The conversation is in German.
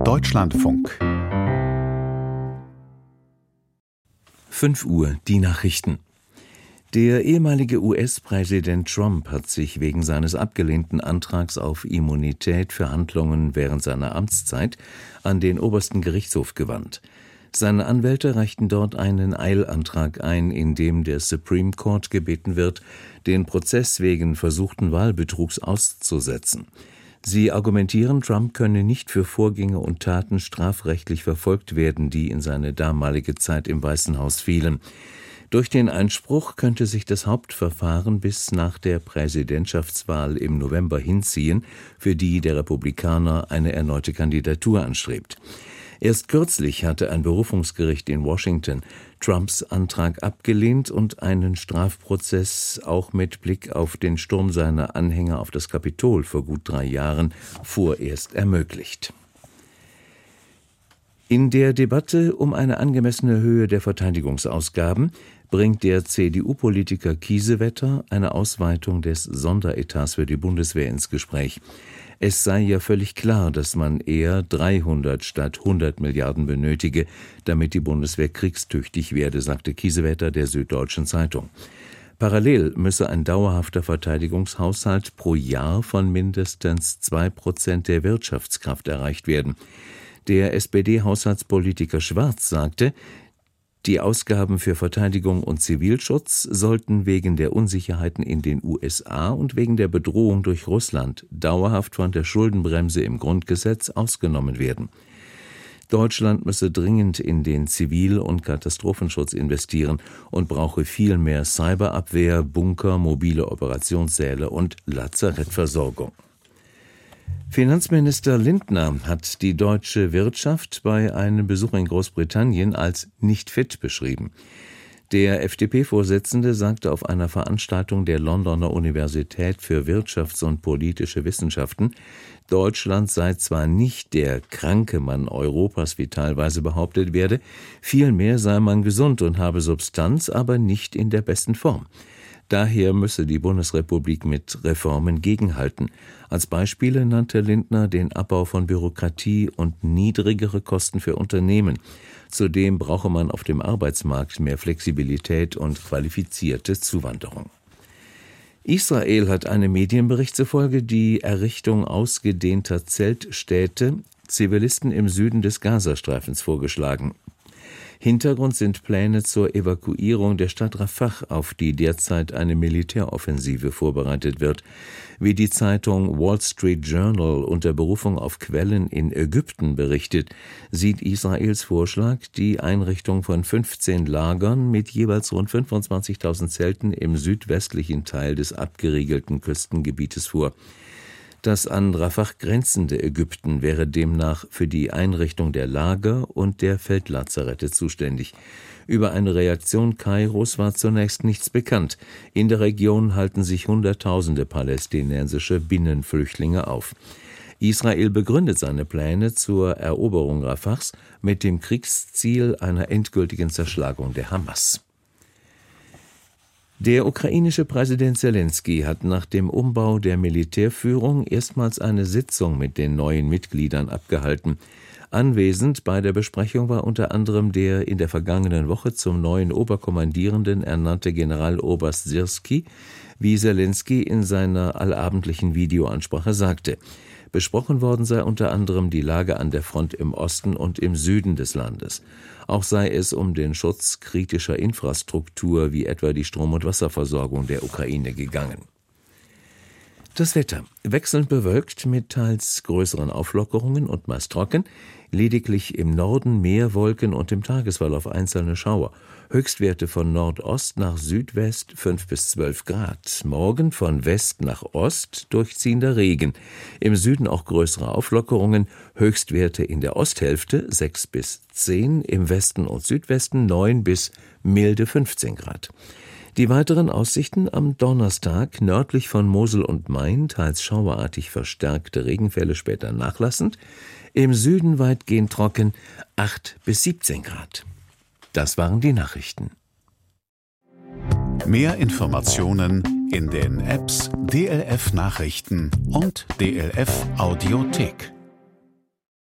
Deutschlandfunk. 5 Uhr, die Nachrichten. Der ehemalige US-Präsident Trump hat sich wegen seines abgelehnten Antrags auf Immunität für Handlungen während seiner Amtszeit an den obersten Gerichtshof gewandt. Seine Anwälte reichten dort einen Eilantrag ein, in dem der Supreme Court gebeten wird, den Prozess wegen versuchten Wahlbetrugs auszusetzen. Sie argumentieren, Trump könne nicht für Vorgänge und Taten strafrechtlich verfolgt werden, die in seine damalige Zeit im Weißen Haus fielen. Durch den Einspruch könnte sich das Hauptverfahren bis nach der Präsidentschaftswahl im November hinziehen, für die der Republikaner eine erneute Kandidatur anstrebt. Erst kürzlich hatte ein Berufungsgericht in Washington Trumps Antrag abgelehnt und einen Strafprozess auch mit Blick auf den Sturm seiner Anhänger auf das Kapitol vor gut 3 Jahren vorerst ermöglicht. In der Debatte um eine angemessene Höhe der Verteidigungsausgaben bringt der CDU-Politiker Kiesewetter eine Ausweitung des Sonderetats für die Bundeswehr ins Gespräch. Es sei ja völlig klar, dass man eher 300 statt 100 Milliarden benötige, damit die Bundeswehr kriegstüchtig werde, sagte Kiesewetter der Süddeutschen Zeitung. Parallel müsse ein dauerhafter Verteidigungshaushalt pro Jahr von mindestens 2% der Wirtschaftskraft erreicht werden. Der SPD-Haushaltspolitiker Schwarz sagte, die Ausgaben für Verteidigung und Zivilschutz sollten wegen der Unsicherheiten in den USA und wegen der Bedrohung durch Russland dauerhaft von der Schuldenbremse im Grundgesetz ausgenommen werden. Deutschland müsse dringend in den Zivil- und Katastrophenschutz investieren und brauche viel mehr Cyberabwehr, Bunker, mobile Operationssäle und Lazarettversorgung. Finanzminister Lindner hat die deutsche Wirtschaft bei einem Besuch in Großbritannien als nicht fit beschrieben. Der FDP-Vorsitzende sagte auf einer Veranstaltung der Londoner Universität für Wirtschafts- und politische Wissenschaften, Deutschland sei zwar nicht der kranke Mann Europas, wie teilweise behauptet werde, vielmehr sei man gesund und habe Substanz, aber nicht in der besten Form. Daher müsse die Bundesrepublik mit Reformen gegenhalten. Als Beispiele nannte Lindner den Abbau von Bürokratie und niedrigere Kosten für Unternehmen. Zudem brauche man auf dem Arbeitsmarkt mehr Flexibilität und qualifizierte Zuwanderung. Israel hat einem Medienbericht zufolge die Errichtung ausgedehnter Zeltstädte Zivilisten im Süden des Gazastreifens vorgeschlagen. Hintergrund sind Pläne zur Evakuierung der Stadt Rafah, auf die derzeit eine Militäroffensive vorbereitet wird. Wie die Zeitung Wall Street Journal unter Berufung auf Quellen in Ägypten berichtet, sieht Israels Vorschlag die Einrichtung von 15 Lagern mit jeweils rund 25.000 Zelten im südwestlichen Teil des abgeriegelten Küstengebietes vor. Das an Rafah grenzende Ägypten wäre demnach für die Einrichtung der Lager und der Feldlazarette zuständig. Über eine Reaktion Kairos war zunächst nichts bekannt. In der Region halten sich Hunderttausende palästinensische Binnenflüchtlinge auf. Israel begründet seine Pläne zur Eroberung Rafahs mit dem Kriegsziel einer endgültigen Zerschlagung der Hamas. Der ukrainische Präsident Selenskyj hat nach dem Umbau der Militärführung erstmals eine Sitzung mit den neuen Mitgliedern abgehalten. Anwesend bei der Besprechung war unter anderem der in der vergangenen Woche zum neuen Oberkommandierenden ernannte Generaloberst Syrskij, wie Selenskyj in seiner allabendlichen Videoansprache sagte. Besprochen worden sei unter anderem die Lage an der Front im Osten und im Süden des Landes. Auch sei es um den Schutz kritischer Infrastruktur wie etwa die Strom- und Wasserversorgung der Ukraine gegangen. Das Wetter: wechselnd bewölkt mit teils größeren Auflockerungen und meist trocken, lediglich im Norden mehr Wolken und im Tagesverlauf einzelne Schauer. Höchstwerte von Nordost nach Südwest 5 bis 12 Grad. Morgen von West nach Ost durchziehender Regen. Im Süden auch größere Auflockerungen. Höchstwerte in der Osthälfte 6 bis 10, im Westen und Südwesten 9 bis milde 15 Grad. Die weiteren Aussichten: am Donnerstag nördlich von Mosel und Main teils schauerartig verstärkte Regenfälle, später nachlassend. Im Süden weitgehend trocken 8 bis 17 Grad. Das waren die Nachrichten. Mehr Informationen in den Apps DLF Nachrichten und DLF Audiothek.